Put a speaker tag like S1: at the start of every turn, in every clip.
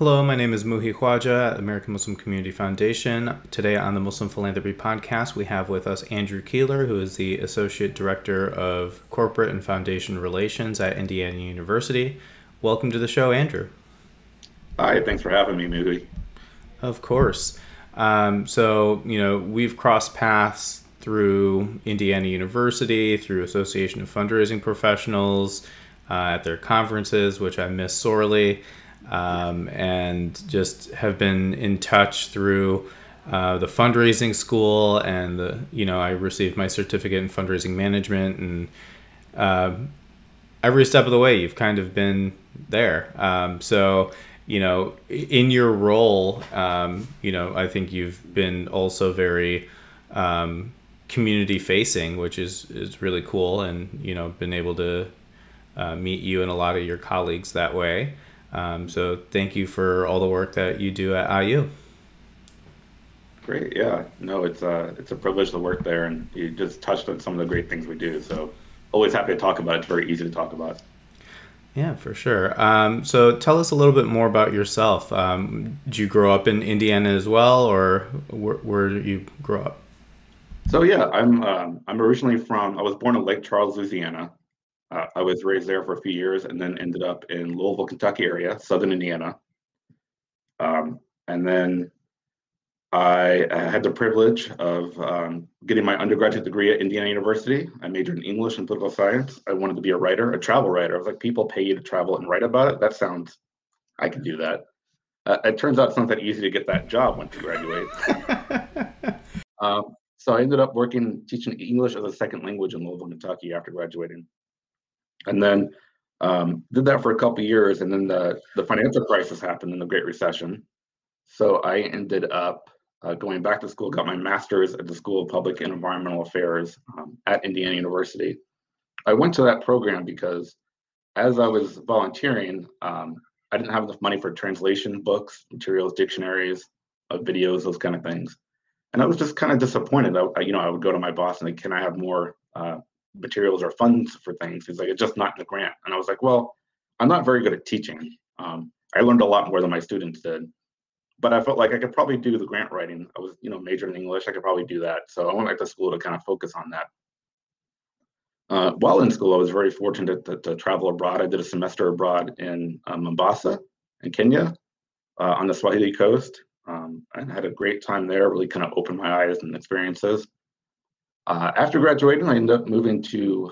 S1: Hello, my name is Muhi Khwaja at American Muslim Community Foundation. Today on the Muslim Philanthropy Podcast, we have with us Andrew Keeler, who is the Associate Director of Corporate and Foundation Relations at Indiana University. Welcome to the show, Andrew.
S2: Hi, thanks for having me, Muhi.
S1: Of course. We've crossed paths through Indiana University, through Association of Fundraising Professionals, at their conferences, which I miss sorely, and just have been in touch through the fundraising school, and I received my certificate in fundraising management, and every step of the way, you've kind of been there. In your role, I think you've been also very community facing, which is really cool, and been able to meet you and a lot of your colleagues that way. So thank you for all the work that you do at IU.
S2: Great, yeah. No, it's a privilege to work there, and you just touched on some of the great things we do. So always happy to talk about it. It's very easy to talk about.
S1: Yeah, for sure. So tell us a little bit more about yourself. Did you grow up in Indiana as well, or where did you grow up?
S2: So yeah, I'm originally I was born in Lake Charles, Louisiana. I was raised there for a few years, and then ended up in Louisville, Kentucky area, Southern Indiana. And then I had the privilege of getting my undergraduate degree at Indiana University. I majored in English and political science. I wanted to be a writer, a travel writer. I was like, people pay you to travel and write about it. That sounds, I can do that. It turns out it's not that easy to get that job once you graduate. So I ended up working, teaching English as a second language in Louisville, Kentucky after graduating. And then did that for a couple of years. And then the financial crisis happened in the Great Recession. So I ended up going back to school, got my master's at the School of Public and Environmental Affairs at Indiana University. I went to that program because as I was volunteering, I didn't have enough money for translation, books, materials, dictionaries, videos, those kind of things. And I was just kind of disappointed. I would go to my boss and like, can I have more materials or funds for things? He's like, it's just not in the grant. And I was like, well, I'm not very good at teaching. I learned a lot more than my students did. But I felt like I could probably do the grant writing. I was, majoring in English. I could probably do that. So I went back to school to kind of focus on that. While in school, I was very fortunate to travel abroad. I did a semester abroad in Mombasa in Kenya on the Swahili coast, and had a great time there. Really kind of opened my eyes and experiences. After graduating, I ended up moving to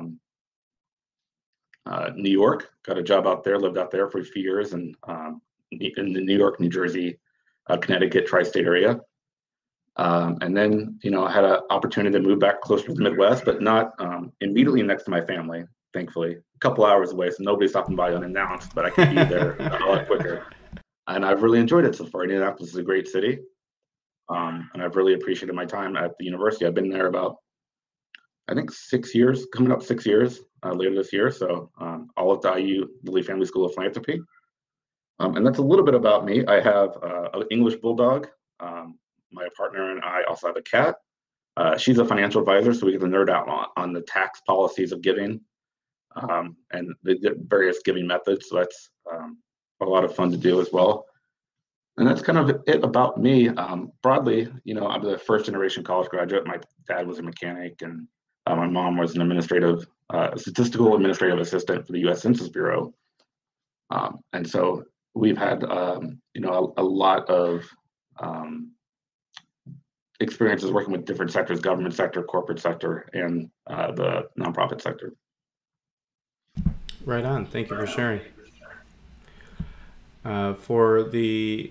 S2: New York. Got a job out there. Lived out there for a few years, and in the New York, New Jersey, Connecticut tri-state area. And then, I had an opportunity to move back closer to the Midwest, but not immediately next to my family, thankfully. A couple hours away, so nobody's stopping by unannounced, but I could be there a lot quicker. And I've really enjoyed it so far. Indianapolis is a great city. And I've really appreciated my time at the university. I've been there about, I think, 6 years, coming up 6 years later this year. So all at the IU Lilly Family School of Philanthropy. And that's a little bit about me. I have an English bulldog. My partner and I also have a cat. She's a financial advisor, so we get to nerd out on the tax policies of giving and the various giving methods. So that's a lot of fun to do as well. And that's kind of it about me. Broadly, I'm the first generation college graduate. My dad was a mechanic, and my mom was an statistical administrative assistant for the U.S. Census Bureau. And so we've had, a lot of experiences working with different sectors: government sector, corporate sector, and the nonprofit sector.
S1: Right on. Thank you for sharing. For the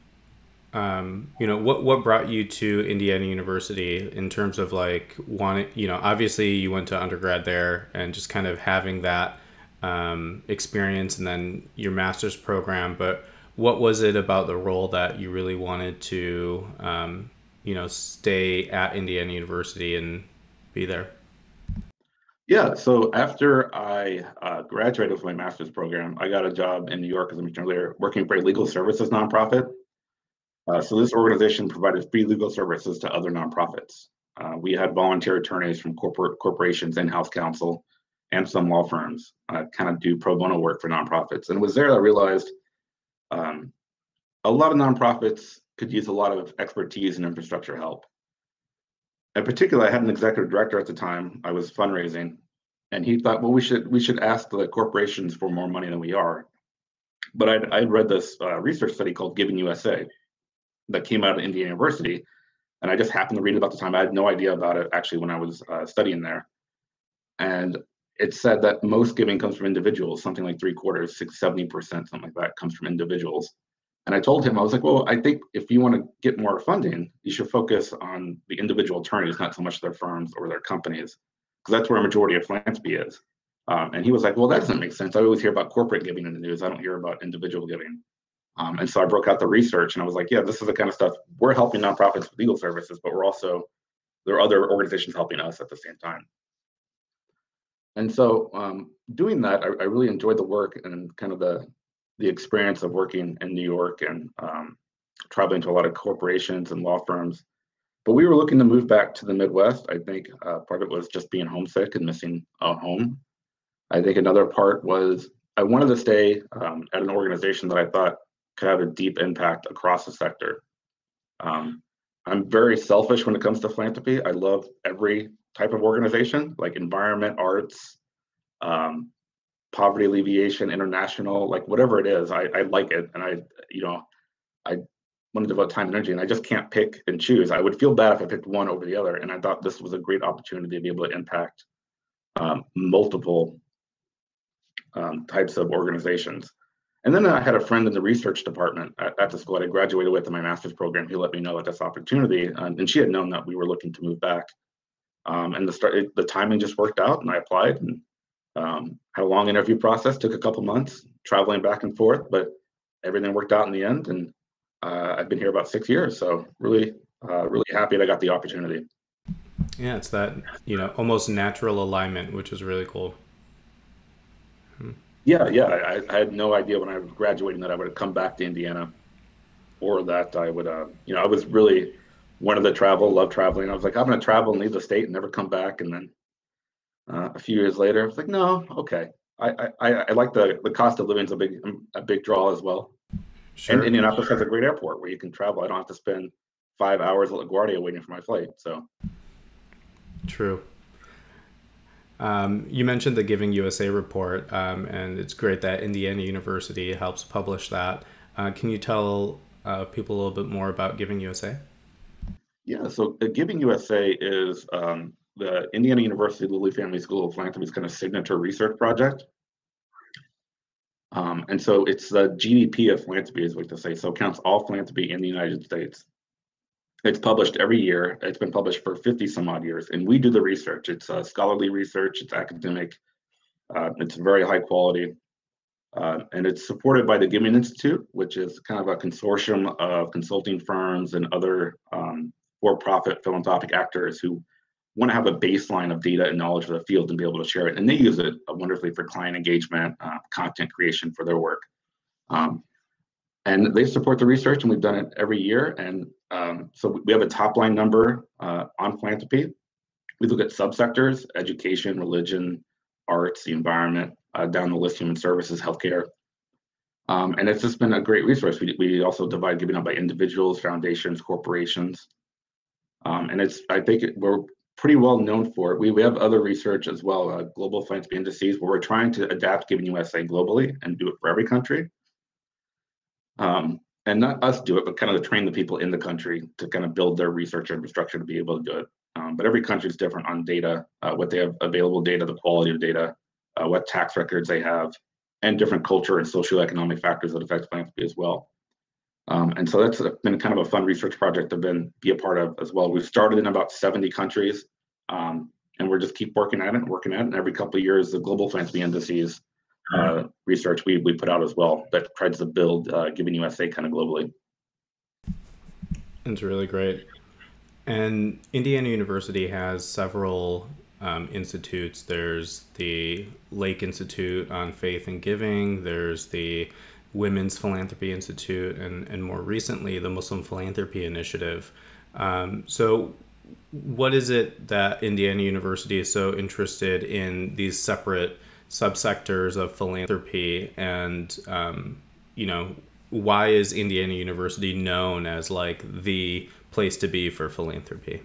S1: what brought you to Indiana University in terms of like wanting, obviously you went to undergrad there and just kind of having that experience and then your master's program, but what was it about the role that you really wanted to, stay at Indiana University and be there?
S2: Yeah, so after I graduated with my master's program, I got a job in New York, as I mentioned earlier, working for a legal services nonprofit. So this organization provided free legal services to other nonprofits. We had volunteer attorneys from corporations, in-house counsel, and some law firms kind of do pro bono work for nonprofits. And it was there that I realized a lot of nonprofits could use a lot of expertise and infrastructure help. In particular, I had an executive director at the time. I was fundraising, and he thought, well, we should ask the corporations for more money than we are. But I'd read this research study called Giving USA that came out of Indiana University, and I just happened to read it about the time. I had no idea about it actually when I was studying there, and it said that most giving comes from individuals, something like three quarters, 70%, something like that, comes from individuals. And I told him, I was like, well, I think if you want to get more funding, you should focus on the individual attorneys, not so much their firms or their companies, because that's where a majority of philanthropy is. And he was like, well, that doesn't make sense. I always hear about corporate giving in the news. I don't hear about individual giving. And so I broke out the research and I was like, yeah, this is the kind of stuff we're helping nonprofits with legal services, but there are other organizations helping us at the same time. And so doing that, I really enjoyed the work and kind of the experience of working in New York and traveling to a lot of corporations and law firms. But we were looking to move back to the Midwest. I think part of it was just being homesick and missing a home. I think another part was I wanted to stay at an organization that I thought could have a deep impact across the sector. I'm very selfish when it comes to philanthropy. I love every type of organization, like environment, arts, poverty alleviation, international, like whatever it is, I like it. And I want to devote time and energy, and I just can't pick and choose. I would feel bad if I picked one over the other. And I thought this was a great opportunity to be able to impact multiple types of organizations. And then I had a friend in the research department at the school that I graduated with in my master's program. He let me know about this opportunity, and she had known that we were looking to move back. And the timing just worked out, and I applied and had a long interview process. Took a couple months traveling back and forth, but everything worked out in the end. And I've been here about 6 years, so really, really happy that I got the opportunity.
S1: Yeah, it's that, almost natural alignment, which is really cool.
S2: Yeah, yeah. I had no idea when I was graduating that I would have come back to Indiana, or that I would, I was really wanted to travel, love traveling. I was like, I'm going to travel and leave the state and never come back. And then a few years later, I was like, no, okay. I like the cost of living is a big draw as well. And
S1: Sure.
S2: Indianapolis has a great airport where you can travel. I don't have to spend 5 hours at LaGuardia waiting for my flight. So
S1: True. You mentioned the Giving USA report, and it's great that Indiana University helps publish that. Can you tell people a little bit more about Giving USA?
S2: yeah, so Giving USA is the Indiana University Lilly Family School of Philanthropy's kind of signature research project. And so it's the GDP of philanthropy, is what to say. So it counts all philanthropy in the United States. It's published every year. It's been published for 50 some odd years, and we do the research. It's scholarly research. It's academic. It's very high quality, and it's supported by the Giving Institute, which is kind of a consortium of consulting firms and other for-profit philanthropic actors who want to have a baseline of data and knowledge of the field and be able to share it. And they use it wonderfully for client engagement, content creation for their work. And they support the research, and we've done it every year. And so we have a top line number on philanthropy. We look at subsectors: education, religion, arts, the environment, down the list: human services, healthcare. And it's just been a great resource. We also divide giving up by individuals, foundations, corporations. And I think we're pretty well known for it. We have other research as well, global philanthropy indices, where we're trying to adapt Giving USA globally and do it for every country. And not us do it, but kind of to train the people in the country to kind of build their research infrastructure to be able to do it. But every country is different on data, what they have available data, the quality of data, what tax records they have, and different culture and socioeconomic factors that affect philanthropy as well. And so that's been kind of a fun research project to be a part of as well. We've started in about 70 countries, and we're just keep working at it. And every couple of years, the global philanthropy indices research we put out as well that tries to build Giving USA kind of globally.
S1: It's really great. And Indiana University has several institutes. There's the Lake Institute on Faith and Giving. There's the Women's Philanthropy Institute, and more recently, the Muslim Philanthropy Initiative. So what is it that Indiana University is so interested in these separate subsectors of philanthropy? And, why is Indiana University known as like the place to be for philanthropy?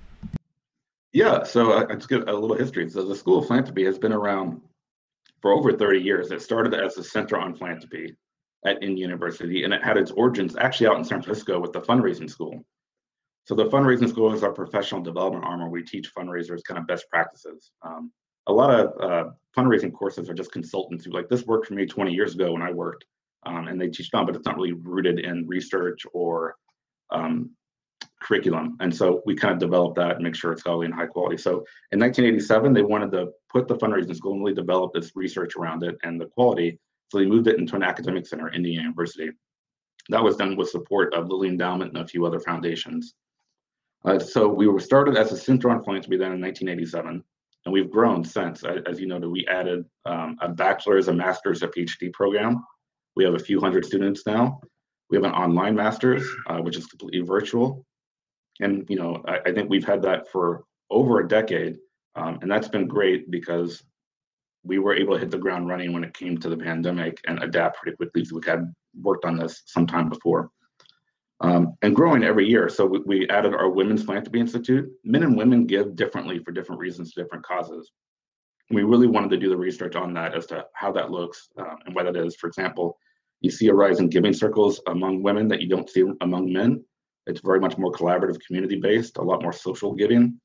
S2: Yeah, so let's give a little history. So the School of Philanthropy has been around for over 30 years. It started as a center on philanthropy at Indiana University, and it had its origins actually out in San Francisco with the fundraising school. So the fundraising school is our professional development arm where we teach fundraisers kind of best practices. A lot of fundraising courses are just consultancy. Like this worked for me 20 years ago when I worked, and they teach on, but it's not really rooted in research or um, curriculum. And so we kind of developed that and make sure it's scholarly and high quality. So in 1987, they wanted to put the fundraising school and really develop this research around it and the quality. So they moved it into an academic center, Indiana University. That was done with support of Lilly Endowment and a few other foundations. So we were started as a center on philanthropy then in 1987, and we've grown since. As you noted, we added a bachelor's, a master's, a PhD program. We have a few hundred students now. We have an online master's, which is completely virtual. And I think we've had that for over a decade, and that's been great because we were able to hit the ground running when it came to the pandemic and adapt pretty quickly. So we had worked on this some time before. And growing every year. So we added our Women's Philanthropy Institute. Men and women give differently for different reasons to different causes. And we really wanted to do the research on that as to how that looks and what that is. For example, you see a rise in giving circles among women that you don't see among men. It's very much more collaborative, community-based, a lot more social giving.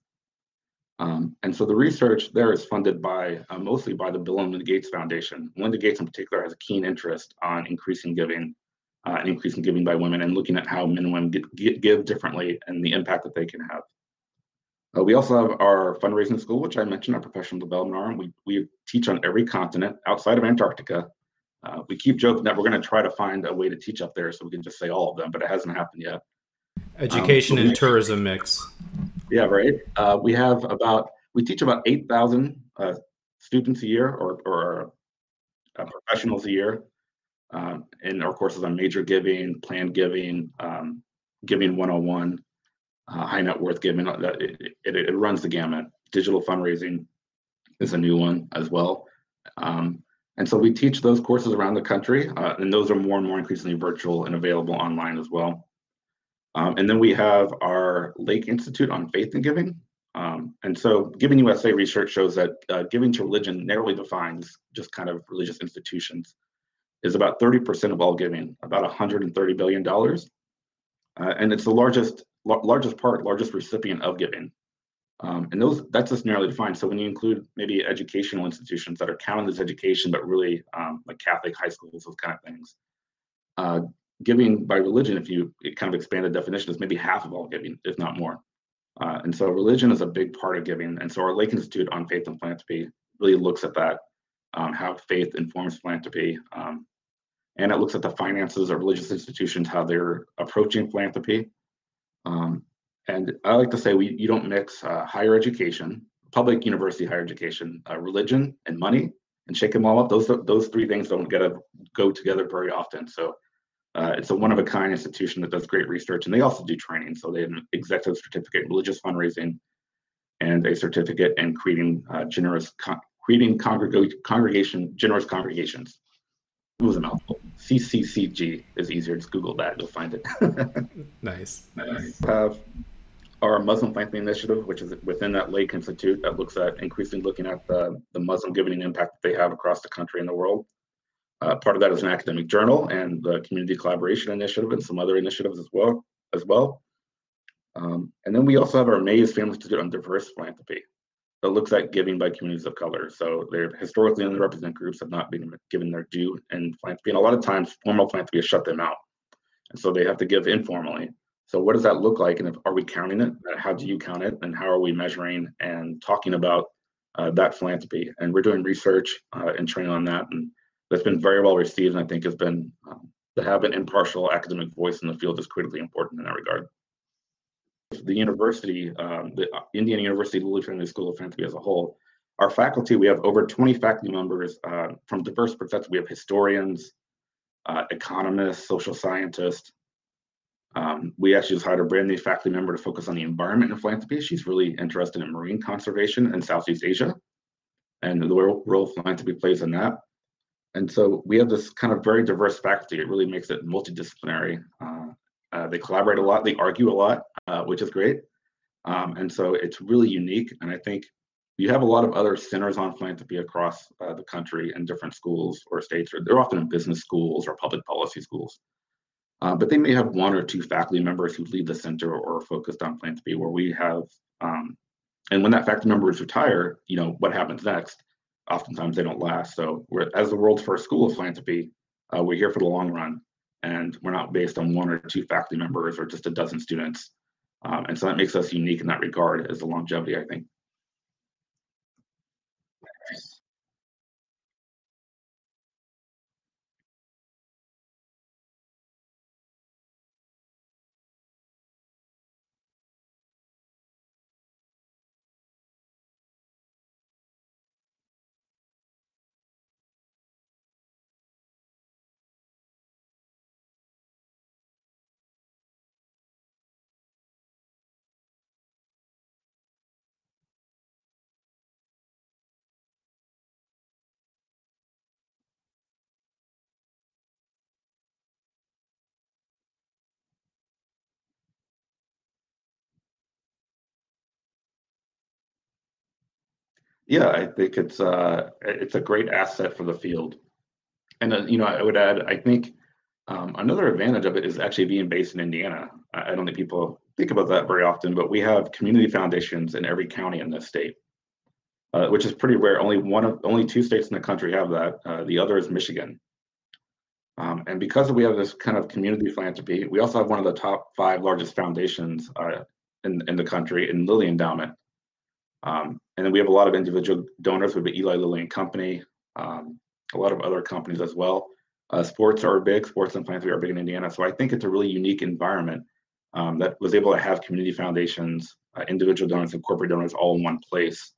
S2: And so the research there is funded by mostly by the Bill and Melinda Gates Foundation. Melinda Gates in particular has a keen interest on increasing giving and increasing giving by women and looking at how men and women give differently and the impact that they can have. We also have our fundraising school, which I mentioned, our professional development arm. We teach on every continent outside of Antarctica. We keep joking that we're going to try to find a way to teach up there so we can just say all of them, but it hasn't happened yet.
S1: Education and tourism mix.
S2: Yeah, right. We teach about 8,000 students a year or professionals a year in our courses on major giving, planned giving, giving 101, high net worth giving. It runs the gamut. Digital fundraising is a new one as well. And so we teach those courses around the country, and those are more and more increasingly virtual and available online as well. And then we have our Lake Institute on Faith and Giving. And so Giving USA research shows that giving to religion, narrowly defined, just kind of religious institutions, is about 30% of all giving, about $130 billion. And it's the largest recipient of giving. And that's just narrowly defined. So when you include maybe educational institutions that are counted as education, but really like Catholic high schools, those kind of things, giving by religion, if you kind of expand the definition, is maybe half of all giving, if not more. And so religion is a big part of giving. And so our Lake Institute on Faith and Philanthropy really looks at that, how faith informs philanthropy. And it looks at the finances of religious institutions, how they're approaching philanthropy. And I like to say you don't mix higher education, public university higher education, religion, and money, and shake them all up. Those three things don't go together very often. So it's a one-of-a-kind institution that does great research, and they also do training. So they have an executive certificate in religious fundraising and a certificate in creating generous congregations. It was a mouthful. CCCG is easier. Just Google that. You'll find it.
S1: Nice.
S2: We have our Muslim Philanthropy Initiative, which is within that Lake Institute that looks at increasingly looking at the Muslim giving impact that they have across the country and the world. Part of that is an academic journal and the Community Collaboration Initiative and some other initiatives as well. And then we also have our Mays Family Institute on Diverse Philanthropy that looks at giving by communities of color. So they're historically underrepresented groups have not been given their due in philanthropy. And a lot of times formal philanthropy has shut them out. And so they have to give informally. So what does that look like? And are we counting it? How do you count it? And how are we measuring and talking about that philanthropy? And we're doing research and training on that. And that's been very well received. And I think has been to have an impartial academic voice in the field is critically important in that regard. The university, the Indiana University Lilly Family School of Philanthropy as a whole, our faculty, we have over 20 faculty members from diverse perspectives. We have historians, economists, social scientists. We actually just hired a brand new faculty member to focus on the environment and philanthropy. She's really interested in marine conservation in Southeast Asia and the role philanthropy plays in that. And so we have this kind of very diverse faculty. It really makes it multidisciplinary. They collaborate a lot, they argue a lot, which is great. And so it's really unique. And I think you have a lot of other centers on philanthropy across the country in different schools or states, or they're often in business schools or public policy schools. But they may have one or two faculty members who lead the center or are focused on philanthropy, where we have, and when that faculty member is retired, what happens next? Oftentimes they don't last. So we're, as the world's first school of philanthropy, we're here for the long run, and we're not based on one or two faculty members or just a dozen students. And so that makes us unique in that regard as the longevity, I think. Yeah, I think it's a great asset for the field. And I would add, I think another advantage of it is actually being based in Indiana. I don't think people think about that very often, but we have community foundations in every county in this state, which is pretty rare. Only two states in the country have that. The other is Michigan. And because we have this kind of community philanthropy, we also have one of the top five largest foundations in the country in Lilly Endowment. And then we have a lot of individual donors. We have Eli Lilly and Company, a lot of other companies as well. Sports and philanthropy are big in Indiana. So I think it's a really unique environment that was able to have community foundations, individual donors, and corporate donors all in one place,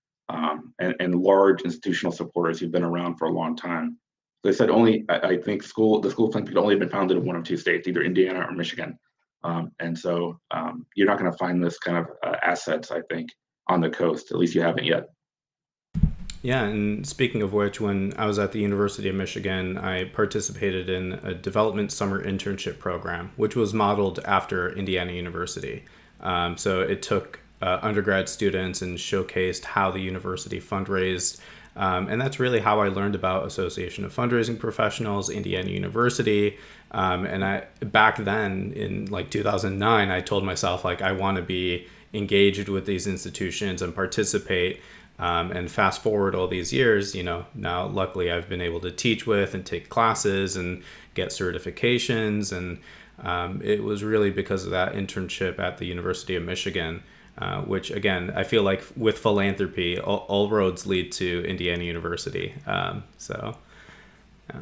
S2: and large institutional supporters who've been around for a long time. So I said I think the School of Philanthropy could only have been founded in one of two states, either Indiana or Michigan. And so you're not going to find this kind of assets, I think, on the coast. At least you haven't yet.
S1: Yeah, and speaking of which, when I was at the University of Michigan, I participated in a development summer internship program, which was modeled after Indiana University. So it took undergrad students and showcased how the university fundraised. And that's really how I learned about Association of Fundraising Professionals, Indiana University. And I back then in like 2009, I told myself like I want to be engaged with these institutions and participate. And fast forward all these years, now luckily I've been able to teach with and take classes and get certifications. And it was really because of that internship at the University of Michigan, which again, I feel like with philanthropy, all roads lead to Indiana University. So, yeah.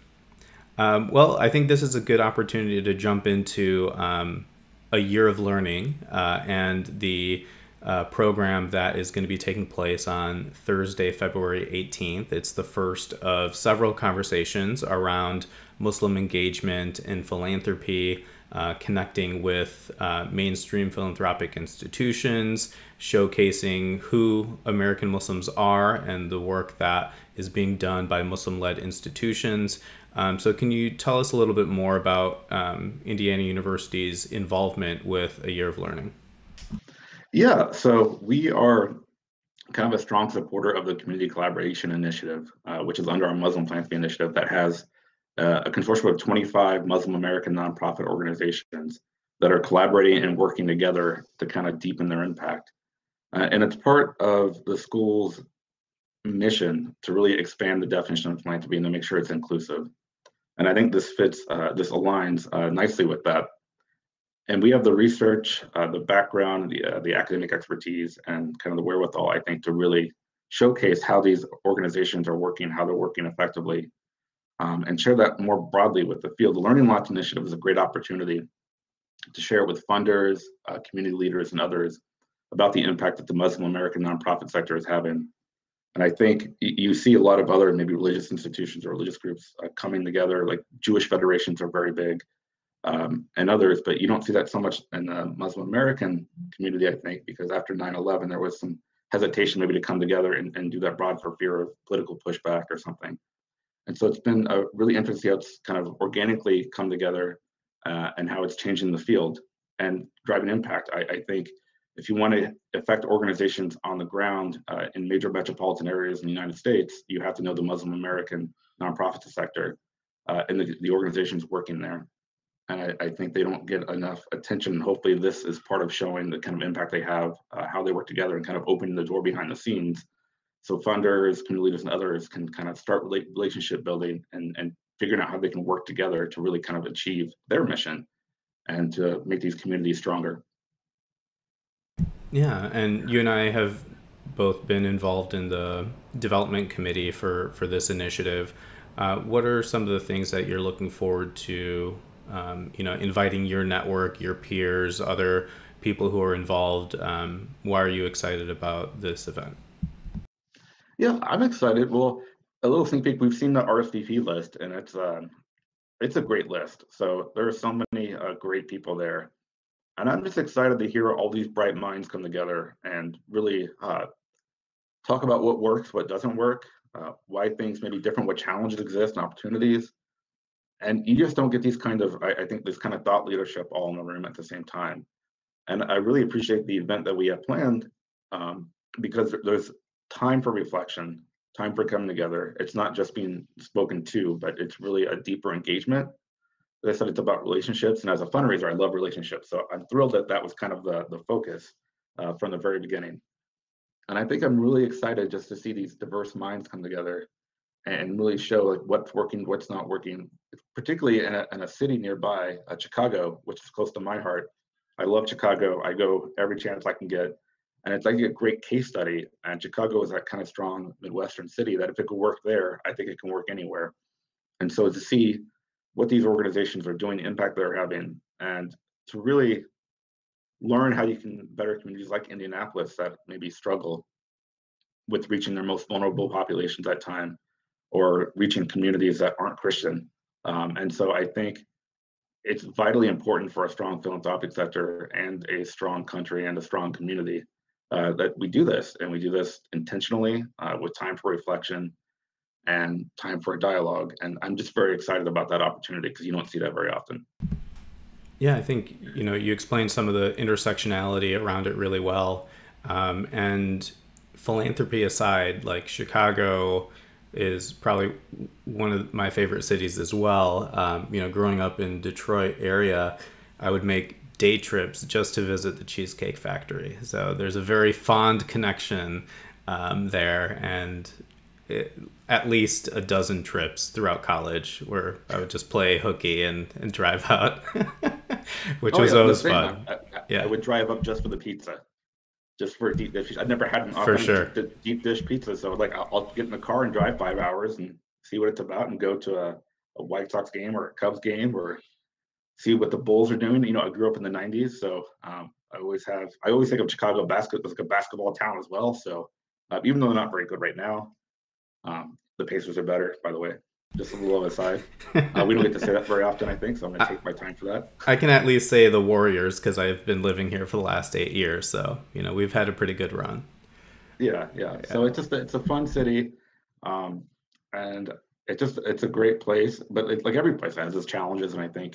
S1: Well, I think this is a good opportunity to jump into a year of learning and the program that is going to be taking place on Thursday, February 18th. It's the first of several conversations around Muslim engagement and philanthropy, connecting with mainstream philanthropic institutions, showcasing who American Muslims are and the work that is being done by Muslim-led institutions. So can you tell us a little bit more about Indiana University's involvement with A Year of Learning?
S2: Yeah, so we are kind of a strong supporter of the Community Collaboration Initiative, which is under our Muslim Philanthropy Initiative that has a consortium of 25 Muslim American nonprofit organizations that are collaborating and working together to kind of deepen their impact. And it's part of the school's mission to really expand the definition of philanthropy and to make sure it's inclusive. And I think this aligns nicely with that. And we have the research, the background, the academic expertise, and kind of the wherewithal, I think, to really showcase how these organizations are working, how they're working effectively, and share that more broadly with the field. The Learning Lots Initiative is a great opportunity to share it with funders, community leaders, and others about the impact that the Muslim American nonprofit sector is having. And I think you see a lot of other maybe religious institutions or religious groups coming together, like Jewish federations are very big, and others, but you don't see that so much in the Muslim American community, I think, because after 9/11, there was some hesitation maybe to come together and do that broad for fear of political pushback or something. And so it's been really interesting to see how it's kind of organically come together and how it's changing the field and driving impact. I think if you want to affect organizations on the ground in major metropolitan areas in the United States, you have to know the Muslim American nonprofit sector and the organizations working there. And I think they don't get enough attention. Hopefully, this is part of showing the kind of impact they have, how they work together, and kind of opening the door behind the scenes, so funders, community leaders, and others can kind of start relationship building and figuring out how they can work together to really kind of achieve their mission and to make these communities stronger.
S1: Yeah, and you and I have both been involved in the development committee for this initiative. What are some of the things that you're looking forward to? Inviting your network, your peers, other people who are involved. Why are you excited about this event?
S2: Yeah, I'm excited. Well, a little sneak peek. We've seen the RSVP list, and it's a great list. So there are so many great people there, and I'm just excited to hear all these bright minds come together and really talk about what works, what doesn't work, why things may be different, what challenges exist and opportunities. And you just don't get these kind of, I think, this kind of thought leadership all in the room at the same time. And I really appreciate the event that we have planned because there's time for reflection, time for coming together. It's not just being spoken to, but it's really a deeper engagement. As I said, it's about relationships. And as a fundraiser, I love relationships. So I'm thrilled that that was kind of the focus from the very beginning. And I think I'm really excited just to see these diverse minds come together and really show like what's working, what's not working, particularly in a city nearby, Chicago, which is close to my heart. I love Chicago. I go every chance I can get. And it's like a great case study. And Chicago is that kind of strong Midwestern city that if it could work there, I think it can work anywhere. And so to see what these organizations are doing, the impact they're having, and to really learn how you can better communities like Indianapolis that maybe struggle with reaching their most vulnerable populations at time or reaching communities that aren't Christian. And so I think it's vitally important for a strong philanthropic sector and a strong country and a strong community that we do this, and we do this intentionally with time for reflection and time for a dialogue. And I'm just very excited about that opportunity because you don't see that very often.
S1: Yeah, I think you explained some of the intersectionality around it really well. And philanthropy aside, like Chicago is probably one of my favorite cities as well. Growing up in Detroit area, I would make day trips just to visit the Cheesecake Factory. So there's a very fond connection there, and at least a dozen trips throughout college where I would just play hooky and drive out, which was always fun.
S2: I would drive up just for the pizza, just for deep dish. I've never had an
S1: For sure.
S2: deep dish pizza, so like I'll get in the car and drive 5 hours and see what it's about, and go to a White Sox game or a Cubs game or see what the Bulls are doing. I grew up in the '90s, so I always think of Chicago basketball as like a basketball town as well. So even though they're not very good right now, the Pacers are better, by the way. Just a little aside. We don't get to say that very often, I think, so I'm going to take my time for that.
S1: I can at least say the Warriors because I've been living here for the last 8 years, so we've had a pretty good run.
S2: Yeah. So it's a fun city, and it's a great place. But it's like every place has its challenges, and I think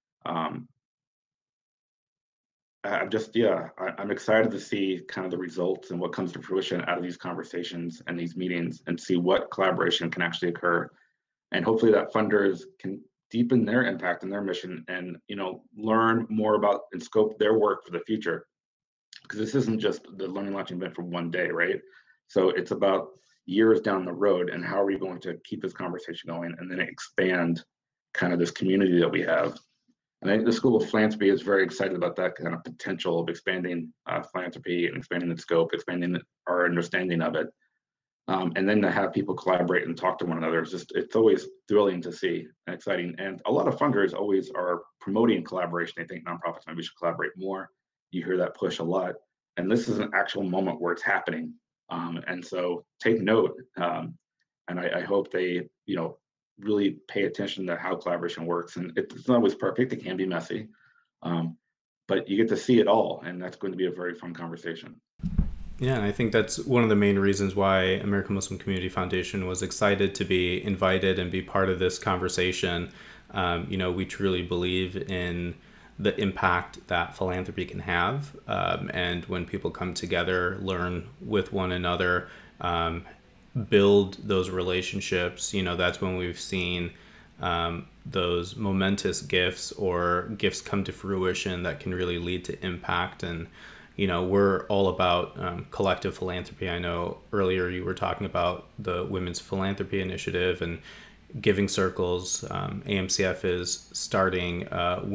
S2: I'm excited to see kind of the results and what comes to fruition out of these conversations and these meetings, and see what collaboration can actually occur. And hopefully that funders can deepen their impact and their mission and learn more about and scope their work for the future. Because this isn't just the Learning Launching event for one day, right? So it's about years down the road, and how are we going to keep this conversation going and then expand kind of this community that we have. And I think the School of Philanthropy is very excited about that kind of potential of expanding philanthropy and expanding its scope, expanding our understanding of it. And then to have people collaborate and talk to one another, it's always thrilling to see and exciting. And a lot of funders always are promoting collaboration. They think nonprofits maybe should collaborate more. You hear that push a lot. And this is an actual moment where it's happening. And so take note. And I hope they, really pay attention to how collaboration works. And it's not always perfect. It can be messy. But you get to see it all. And that's going to be a very fun conversation.
S1: Yeah, and I think that's one of the main reasons why American Muslim Community Foundation was excited to be invited and be part of this conversation. We truly believe in the impact that philanthropy can have. And when people come together, learn with one another, build those relationships, that's when we've seen those momentous gifts or gifts come to fruition that can really lead to impact. And we're all about collective philanthropy. I know earlier you were talking about the Women's Philanthropy Initiative and giving circles. AMCF is starting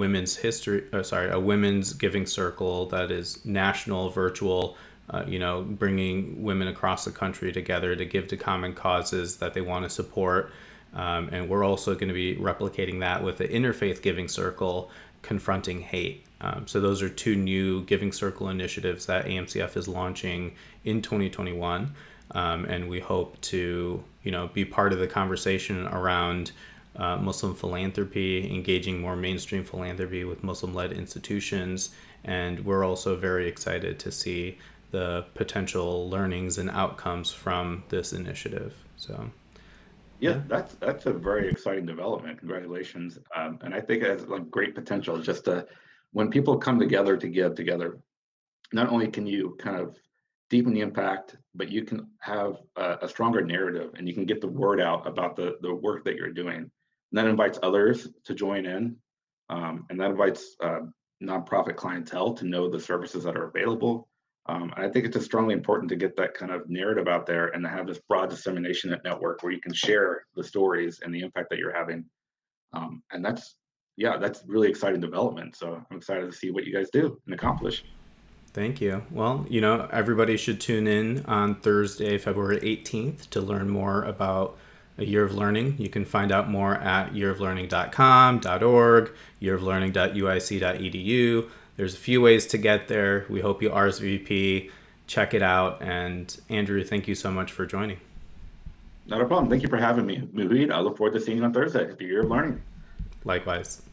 S1: a women's giving circle that is national, virtual. Bringing women across the country together to give to common causes that they want to support. And we're also going to be replicating that with the Interfaith Giving Circle, Confronting Hate. So those are two new Giving Circle initiatives that AMCF is launching in 2021. And we hope to, be part of the conversation around Muslim philanthropy, engaging more mainstream philanthropy with Muslim-led institutions. And we're also very excited to see the potential learnings and outcomes from this initiative. So,
S2: Yeah, that's a very exciting development. Congratulations. And I think it has like great potential just to, when people come together to give together, not only can you kind of deepen the impact, but you can have a stronger narrative and you can get the word out about the work that you're doing. And that invites others to join in. And that invites nonprofit clientele to know the services that are available. And I think it's just strongly important to get that kind of narrative out there and to have this broad dissemination network where you can share the stories and the impact that you're having. And that's really exciting development. So I'm excited to see what you guys do and accomplish.
S1: thank you. Well, everybody should tune in on Thursday, February 18th to learn more about A Year of Learning. You can find out more at yearoflearning.com, .org, yearoflearning.uic.edu. There's a few ways to get there. We hope you RSVP, check it out. And Andrew, thank you so much for joining.
S2: Not a problem. Thank you for having me, Muhid. I look forward to seeing you on Thursday at the Year of Learning.
S1: Likewise.